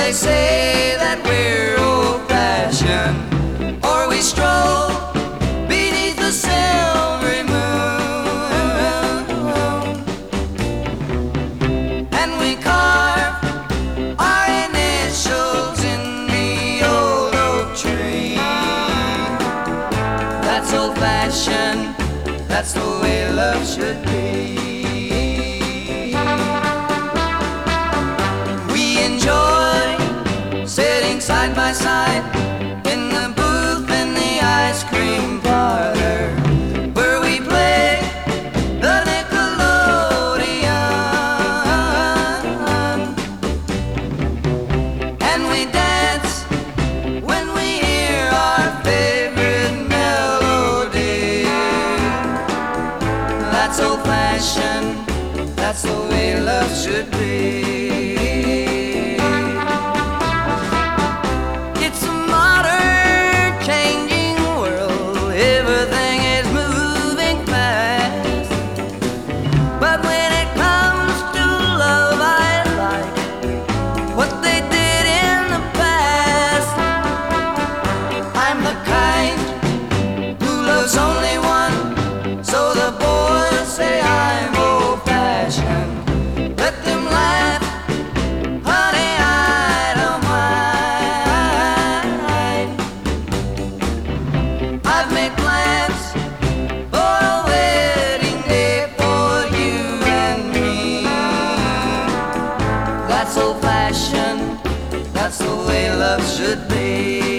they say that we're old-fashioned, or we stroll beneath the silvery moon, and we carve our initials in the old oak tree. That's old-fashioned, that's the way love should be. We enjoy sitting side by side in the booth in the ice cream parlor, where we play the Nickelodeon, and we dance when we hear our favorite melody. That's old-fashioned, that's the way love should be. It's a modern, changing world. Everything is moving fast. But when it comes to love, I like what they did in the past. I'm the kind who loves only one, so the boys say I'm old-fashioned. Let them laugh, honey, I don't mind. I've made plans for a wedding day for you and me. That's old-fashioned, that's the way love should be.